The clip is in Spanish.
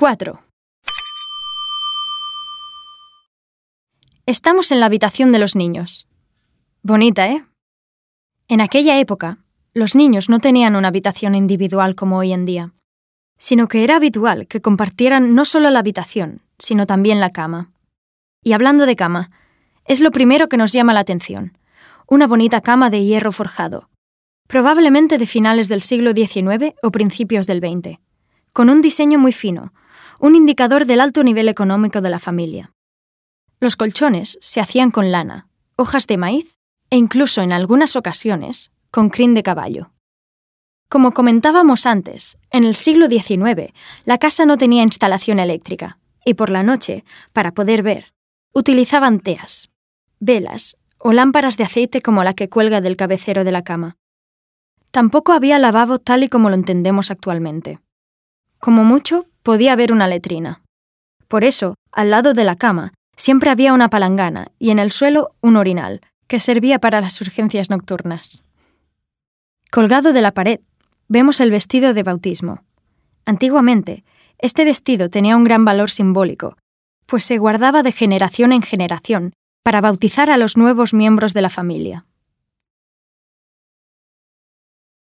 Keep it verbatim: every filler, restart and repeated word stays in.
cuatro. Estamos en la habitación de los niños. Bonita, ¿eh? En aquella época, los niños no tenían una habitación individual como hoy en día, sino que era habitual que compartieran no solo la habitación, sino también la cama. Y hablando de cama, es lo primero que nos llama la atención. Una bonita cama de hierro forjado, probablemente de finales del siglo diecinueve o principios del veinte, con un diseño muy fino, un indicador del alto nivel económico de la familia. Los colchones se hacían con lana, hojas de maíz e incluso en algunas ocasiones con crin de caballo. Como comentábamos antes, en el siglo diecinueve la casa no tenía instalación eléctrica y por la noche, para poder ver, utilizaban teas, velas o lámparas de aceite como la que cuelga del cabecero de la cama. Tampoco había lavabo tal y como lo entendemos actualmente. Como mucho, podía haber una letrina. Por eso, al lado de la cama, siempre había una palangana y en el suelo un orinal, que servía para las urgencias nocturnas. Colgado de la pared, vemos el vestido de bautismo. Antiguamente, este vestido tenía un gran valor simbólico, pues se guardaba de generación en generación para bautizar a los nuevos miembros de la familia.